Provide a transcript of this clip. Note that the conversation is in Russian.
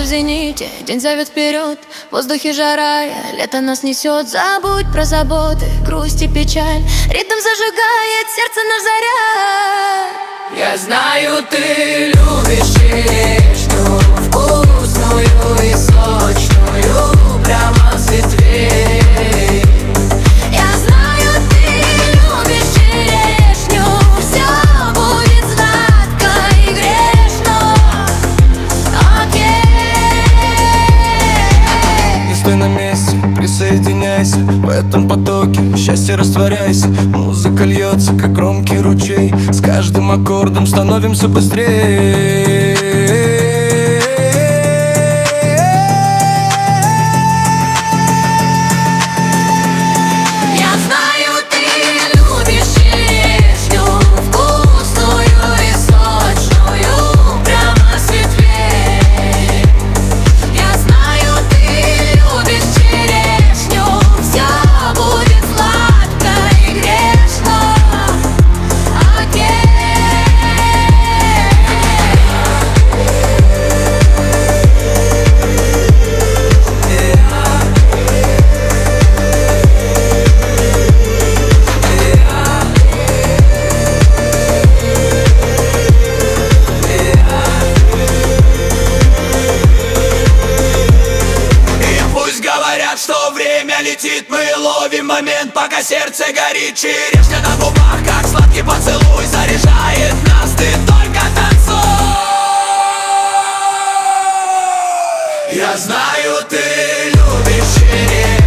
зените, день зовет вперед, в воздухе жара, лето нас несет. Забудь про заботы, грусть и печаль, ритм зажигает, сердце наш заряд. Я знаю, ты любишь черешню, вкусную и сочную, прямо с ветвей. Я знаю, ты любишь черешню, все будет сладко и грешно. Окей. Не стой на месте, присоединяйся в этом потоке, счастье растворяйся. Музыка льется, как громкий ручей, с каждым аккордом становимся быстрее. Я знаю, ты любишь черешню, вкусную и сочную, прямо с ветвей. Я знаю, ты любишь черешню, все будет сладко и грешно. Окей. Говорят, что время летит, мы ловим момент, пока сердце горит. Черешня на губах, как сладкий поцелуй, заряжает нас, ты только танцуй. Я знаю, ты любишь черешню.